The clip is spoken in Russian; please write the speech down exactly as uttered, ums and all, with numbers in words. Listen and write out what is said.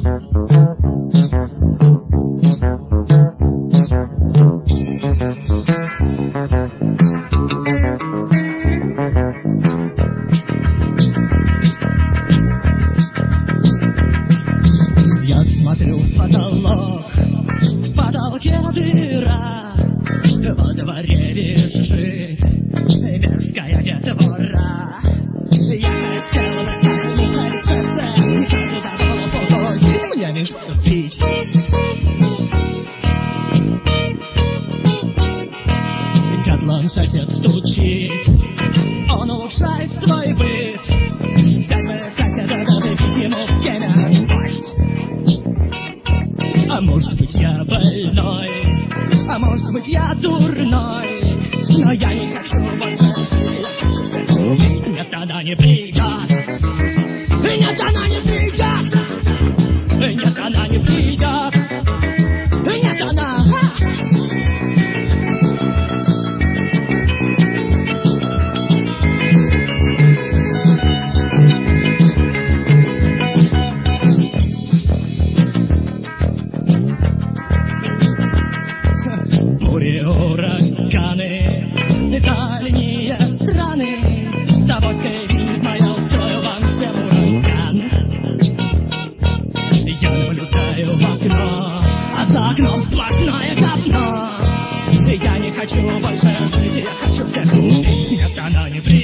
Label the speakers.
Speaker 1: Котлон сосед стучит, он улучшает свой быт. Взять бы соседа, да добить ему в кемя кость. А может быть я больной, а может быть я дурной, но я не хочу больше жить, я хочу всех убить. Нет, она не придет, нет, она не придет, нет, она не придет, нет, она... Бури, ураганы, дальние страны, с авоськой визма я устрою вам всем ураган. Я наблюдаю в окно, а за окном сплошное говно. Я не хочу больше жить, я хочу всех убить. Нет, она не придет.